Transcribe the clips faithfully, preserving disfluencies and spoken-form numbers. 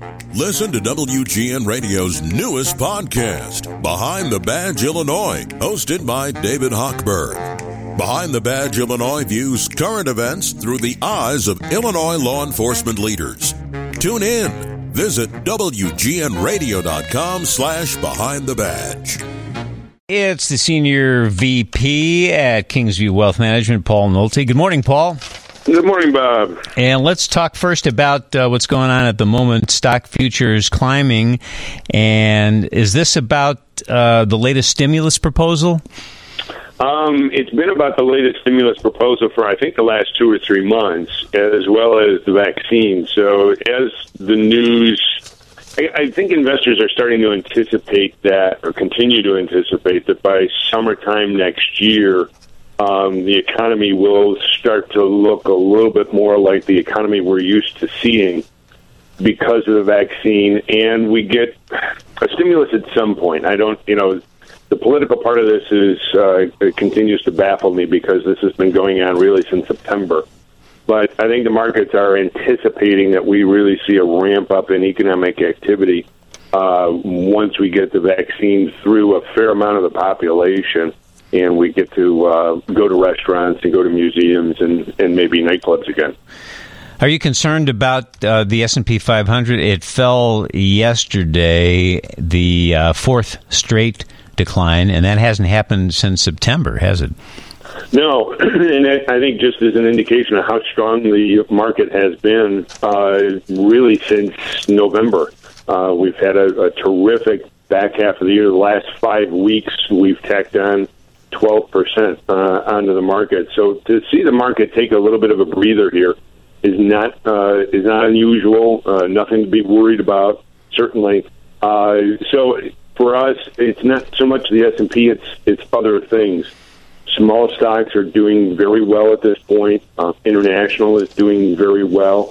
Listen to W G N Radio's newest podcast, Behind the Badge Illinois, hosted by David Hochberg. Behind the Badge Illinois views current events through the eyes of Illinois law enforcement leaders. Tune in. Visit W G N radio dot com slash behind the badge. It's the Senior V P at Kingsview Wealth Management, Paul Nolte. Good morning, Paul. Good morning, Bob. And let's talk first about uh, what's going on at the moment. Stock futures climbing. And is this about uh, the latest stimulus proposal? Um, it's been about the latest stimulus proposal for, I think, the last two or three months, as well as the vaccine. So as the news, I, I think investors are starting to anticipate that, or continue to anticipate that by summertime next year, Um, the economy will start to look a little bit more like the economy we're used to seeing because of the vaccine, and we get a stimulus at some point. I don't, you know, the political part of this is uh, it continues to baffle me because this has been going on really since September. But I think the markets are anticipating that we really see a ramp up in economic activity uh, once we get the vaccine through a fair amount of the population. And we get to uh, go to restaurants and go to museums and, and maybe nightclubs again. Are you concerned about uh, the S and P five hundred? It fell yesterday, the uh, fourth straight decline, and that hasn't happened since September, has it? No, and I think just as an indication of how strong the market has been, uh, really since November. Uh, we've had a, a terrific back half of the year. The last five weeks, we've tacked on twelve percent uh, onto the market. So to see the market take a little bit of a breather here is not uh, is not unusual. Uh, nothing to be worried about, certainly. Uh, so for us, it's not so much the S and P; it's it's other things. Small stocks are doing very well at this point. Uh, international is doing very well,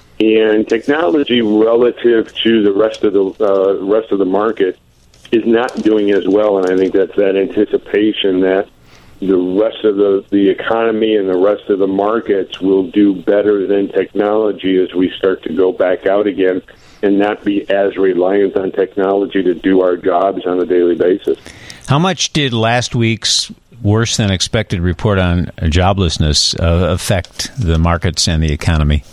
and technology relative to the rest of the uh, rest of the market is not doing as well, and I think that's that anticipation that the rest of the, the economy and the rest of the markets will do better than technology as we start to go back out again and not be as reliant on technology to do our jobs on a daily basis. How much did last week's worse than expected report on joblessness uh, affect the markets and the economy?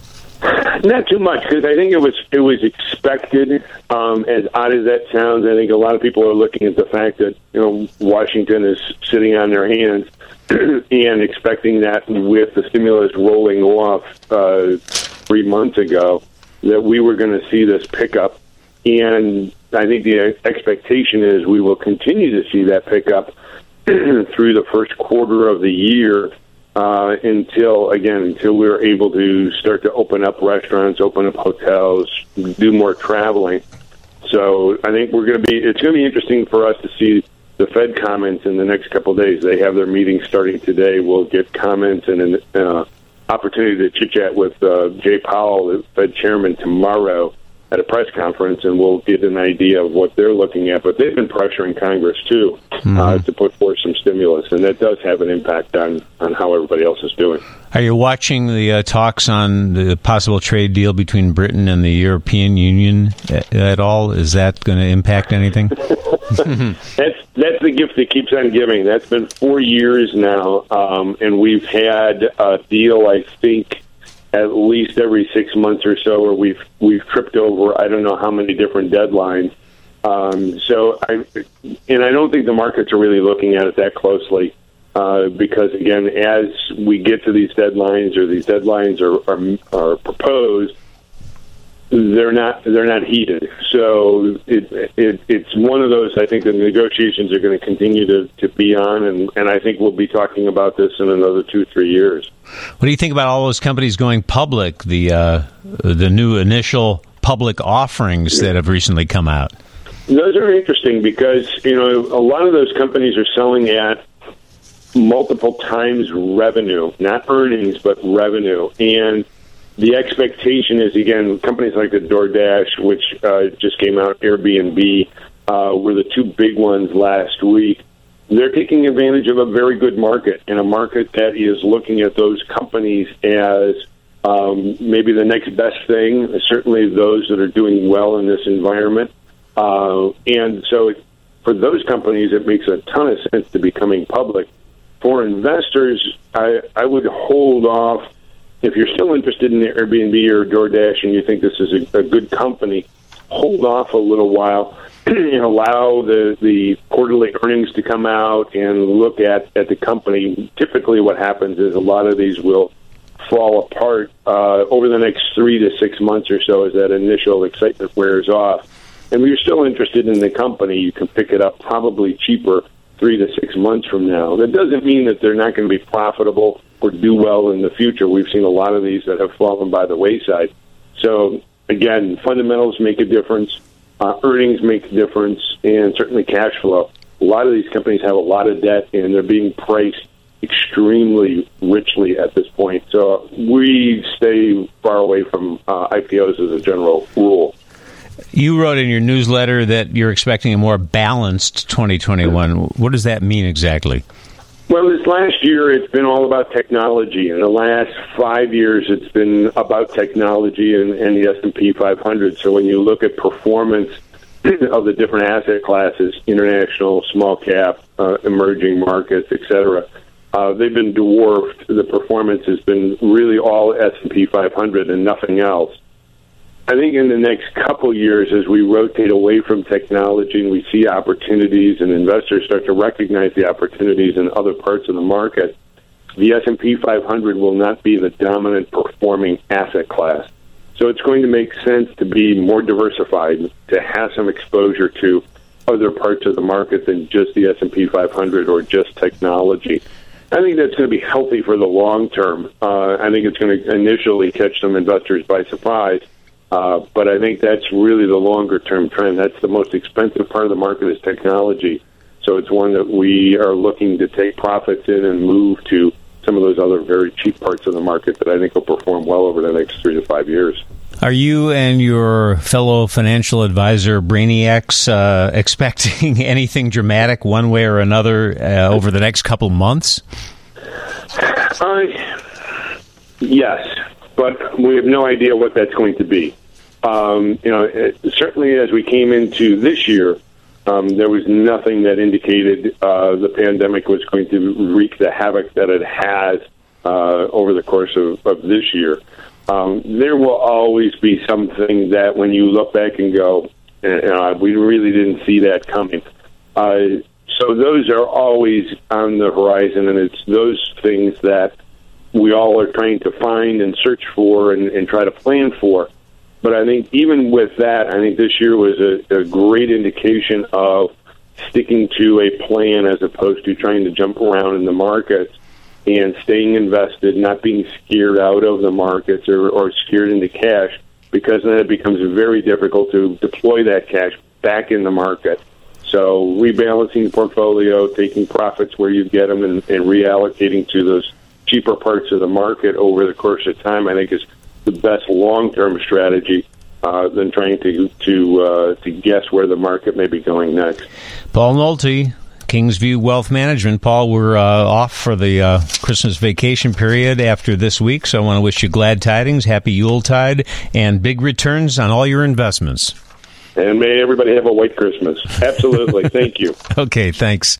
Not too much, because I think it was it was expected. Um, as odd as that sounds, I think a lot of people are looking at the fact that you know Washington is sitting on their hands and expecting that with the stimulus rolling off uh, three months ago, that we were going to see this pickup. And I think the expectation is we will continue to see that pickup through the first quarter of the year. Uh, until, again, until we're able to start to open up restaurants, open up hotels, do more traveling. So I think we're going to be, it's going to be interesting for us to see the Fed comments in the next couple of days. They have their meeting starting today. We'll get comments and an uh, opportunity to chit-chat with uh, Jay Powell, the Fed chairman, tomorrow at a press conference, and we'll get an idea of what they're looking at. But they've been pressuring Congress, too, mm-hmm. uh, to put forth some stimulus, and that does have an impact on, on how everybody else is doing. Are you watching the uh, talks on the possible trade deal between Britain and the European Union at, at all? Is that going to impact anything? that's that's the gift that keeps on giving. That's been four years now, um, and we've had a deal, I think, at least every six months or so, where we've we've tripped over I don't know how many different deadlines. Um, so, I and I don't think the markets are really looking at it that closely uh, because, again, as we get to these deadlines or these deadlines are are, are proposed, they're not they're not heated. So it, it it's one of those. I think the negotiations are going to continue to, to be on, and, and I think we'll be talking about this in another two three years. What do you think about all those companies going public? The uh, the new initial public offerings that have recently come out. Those are interesting because you know a lot of those companies are selling at multiple times revenue, not earnings, but revenue, and the expectation is, again, companies like the DoorDash, which uh, just came out, Airbnb, uh, were the two big ones last week. They're taking advantage of a very good market, and a market that is looking at those companies as um, maybe the next best thing. Certainly those that are doing well in this environment. Uh, and so it, for those companies, it makes a ton of sense to be coming public. For investors, I, I would hold off. If you're still interested in Airbnb or DoorDash and you think this is a, a good company, hold off a little while and allow the, the quarterly earnings to come out and look at, at the company. Typically what happens is a lot of these will fall apart uh, over the next three to six months or so as that initial excitement wears off. And if you're still interested in the company, you can pick it up probably cheaper three to six months from now. That doesn't mean that they're not going to be profitable or do well in the future. We've seen a lot of these that have fallen by the wayside. So, again, fundamentals make a difference. Uh, earnings make a difference, and certainly cash flow. A lot of these companies have a lot of debt, and they're being priced extremely richly at this point. So we stay far away from uh, I P Os as a general rule. You wrote in your newsletter that you're expecting a more balanced twenty twenty-one. What does that mean exactly? Well, this last year, it's been all about technology. In the last five years, it's been about technology and, and the S and P five hundred. So when you look at performance of the different asset classes, international, small cap, uh, emerging markets, et cetera, uh, they've been dwarfed. The performance has been really all S and P five hundred and nothing else. I think in the next couple years, as we rotate away from technology and we see opportunities and investors start to recognize the opportunities in other parts of the market, the S and P five hundred will not be the dominant performing asset class. So it's going to make sense to be more diversified, to have some exposure to other parts of the market than just the S and P five hundred or just technology. I think that's going to be healthy for the long term. Uh, I think it's going to initially catch some investors by surprise. Uh, but I think that's really the longer-term trend. That's the most expensive part of the market is technology. So it's one that we are looking to take profits in and move to some of those other very cheap parts of the market that I think will perform well over the next three to five years. Are you and your fellow financial advisor brainiacs uh, expecting anything dramatic one way or another uh, over the next couple months? Uh, yes, but we have no idea what that's going to be. Um, you know, it, certainly as we came into this year, um, there was nothing that indicated uh, the pandemic was going to wreak the havoc that it has uh, over the course of, of this year. Um, there will always be something that when you look back and go, uh, we really didn't see that coming. Uh, so those are always on the horizon, and it's those things that we all are trying to find and search for and, and try to plan for. But I think even with that, I think this year was a, a great indication of sticking to a plan as opposed to trying to jump around in the markets and staying invested, not being scared out of the markets or, or scared into cash, because then it becomes very difficult to deploy that cash back in the market. So rebalancing the portfolio, taking profits where you get them, and, and reallocating to those cheaper parts of the market over the course of time, I think is the best long-term strategy uh, than trying to to uh, to guess where the market may be going next. Paul Nolte, Kingsview Wealth Management. Paul, we're uh, off for the uh, Christmas vacation period after this week, so I want to wish you glad tidings, happy Yuletide, and big returns on all your investments. And may everybody have a white Christmas. Absolutely. Thank you. Okay, thanks.